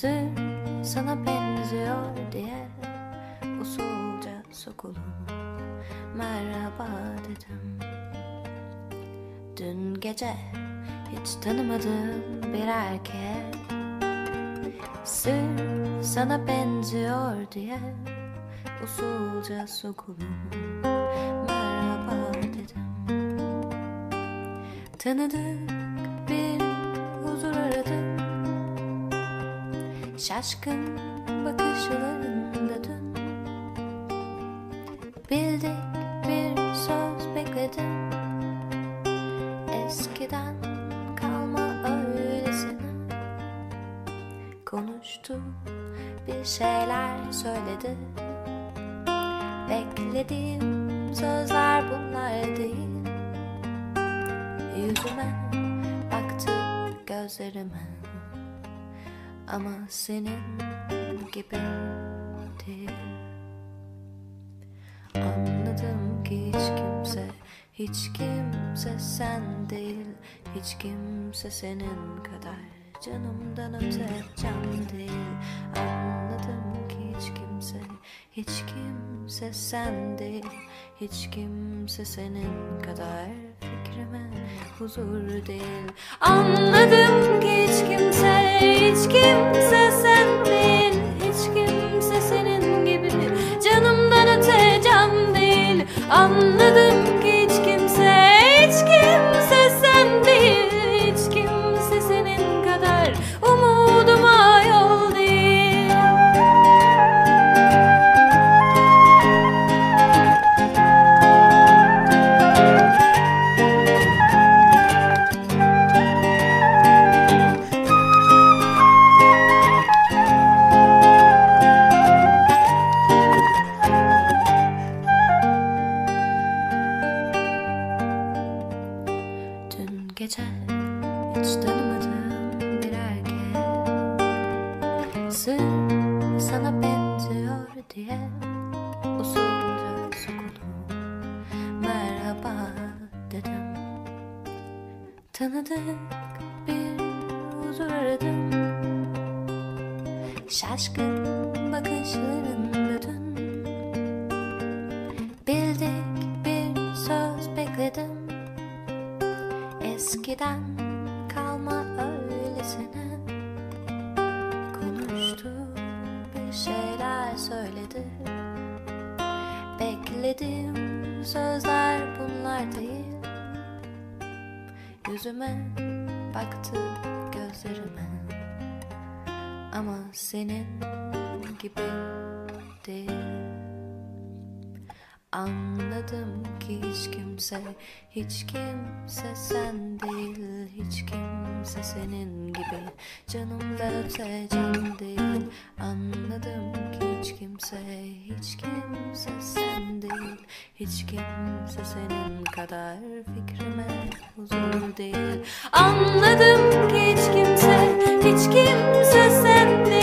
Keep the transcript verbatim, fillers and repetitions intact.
Sır sana benziyor diye usulca sokulup merhaba dedim. Dün gece hiç tanımadığım bir erkek sır sana benziyor diye usulca sokulup merhaba dedim. Tanıdık bir huzur aradım, şaşkın bakışlarında dün. Bildik bir söz bekledim, eskiden kalma öylesine. Konuştu, bir şeyler söyledi, beklediğim sözler bunlar değil. Yüzüme baktı, gözlerime, ama senin gibi değil. Anladım ki hiç kimse, hiç kimse sen değil, hiç kimse senin kadar canımdan öte can değil. Anladım ki hiç kimse, hiç kimse sen değil, hiç kimse senin kadar fikrime huzur değil. Anladım ki hiç kimse, hiç kimse sen değil, hiç kimse senin gibi canımdan öte can değil. Anladım ki hiç kimse, hiç kimse sen değil, hiç kimse senin kadar umuduma yol değil. Gece hiç tanımadığım bir erkek sır sana benziyor diye usulca sokulup merhaba dedim. Tanıdık bir huzur aradım, şaşkın bakışlarında dün. Bildik bir söz bekledim, eskiden kalma öylesine. Konuştu, bir şeyler söyledi, beklediğim sözler bunlar değil. Yüzüme baktı, gözlerime, ama senin gibi değil. Anladım ki hiç kimse, hiç kimse sen değil, hiç kimse senin gibi canımdan öte can değil. Anladım ki hiç kimse, hiç kimse sen değil, hiç kimse senin kadar fikrime huzur değil. Anladım ki hiç kimse, hiç kimse sen değil.